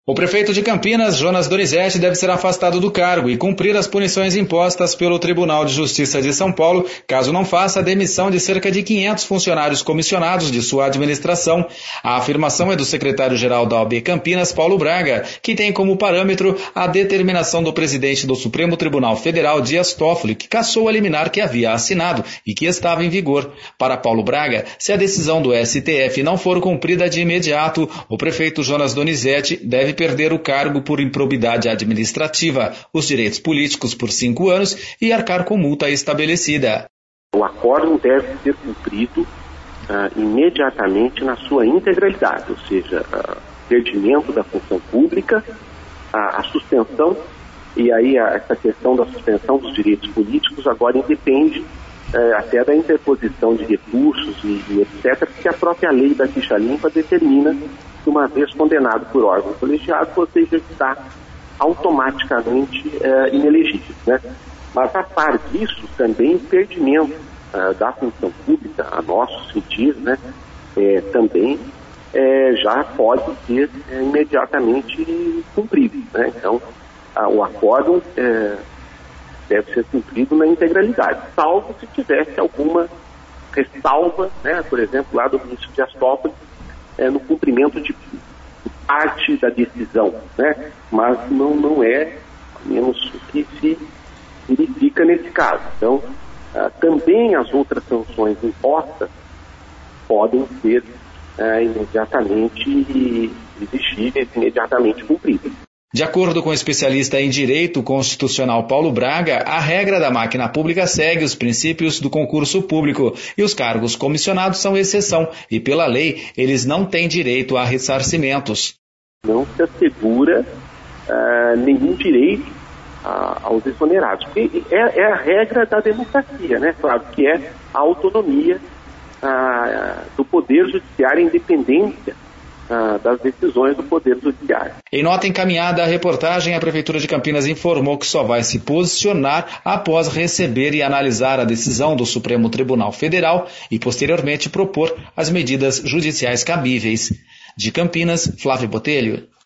O prefeito de Campinas, Jonas Donizete, deve ser afastado do cargo e cumprir as punições impostas pelo Tribunal de Justiça de São Paulo, caso não faça a demissão de cerca de 500 funcionários comissionados de sua administração. A afirmação é do secretário-geral da OAB Campinas, Paulo Braga, que tem como parâmetro a determinação do presidente do Supremo Tribunal Federal, Dias Toffoli, que cassou a liminar que havia assinado e que estava em vigor. Para Paulo Braga, se a decisão do STF não for cumprida de imediato, o prefeito Jonas Donizete deve perder o cargo por improbidade administrativa, os direitos políticos por 5 anos e arcar com multa estabelecida. O acórdão deve ser cumprido imediatamente na sua integralidade, ou seja, perdimento da função pública, a suspensão, e aí essa questão da suspensão dos direitos políticos agora independe até da interposição de recursos e etc., porque a própria lei da ficha limpa determina que uma vez condenado por órgão colegiado, você já está automaticamente inelegível, né? Mas a par disso, também o perdimento da função pública, a nosso sentir, né, também já pode ser imediatamente cumprido, né? Então, o acórdão deve ser cumprido na integralidade, salvo se tivesse alguma ressalva, né, por exemplo, lá do ministro Dias Toffoli, no cumprimento de parte da decisão, né? Mas não é menos o que se verifica nesse caso. Então, também as outras sanções impostas podem ser imediatamente exigíveis, imediatamente cumpridas. De acordo com o especialista em direito constitucional Paulo Braga, a regra da máquina pública segue os princípios do concurso público e os cargos comissionados são exceção e, pela lei, eles não têm direito a ressarcimentos. Não se assegura nenhum direito aos exonerados, porque é a regra da democracia, né? Claro que é a autonomia do Poder Judiciário, a independência das decisões do Poder Judiciário. Em nota encaminhada à reportagem, a Prefeitura de Campinas informou que só vai se posicionar após receber e analisar a decisão do Supremo Tribunal Federal e, posteriormente, propor as medidas judiciais cabíveis. De Campinas, Flávio Botelho.